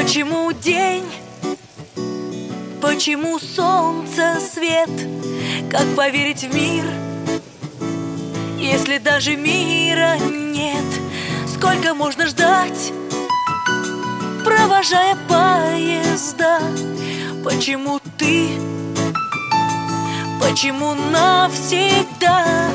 Почему день? Почему солнце свет? Как поверить в мир, если даже мира нет? Сколько можно ждать, провожая поезда? Почему ты? Почему навсегда?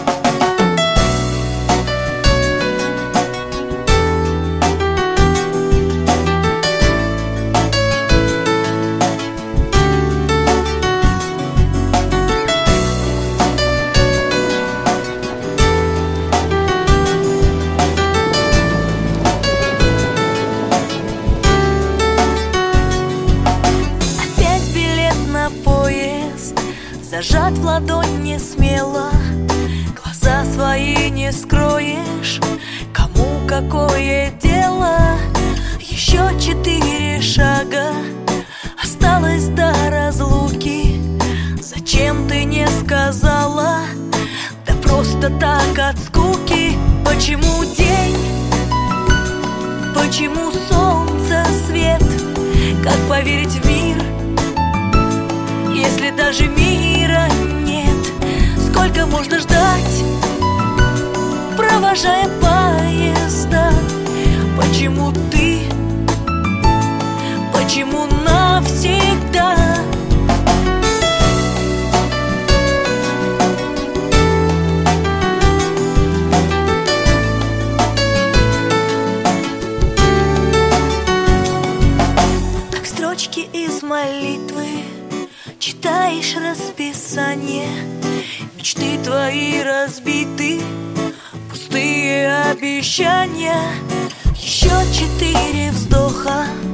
Зажат в ладонь не смело, глаза свои не скроешь. Кому какое дело? Еще 4 шага осталось до разлуки. Зачем ты не сказала? Да просто так от скуки. Почему день? Почему солнце свет? Как поверить в мир, если даже мира нет? Сколько можно ждать, провожая поезда? Почему ты? Почему навсегда? Как строчки из молитвы читаешь расписание, мечты твои разбиты, пустые обещания. Еще 4 вздоха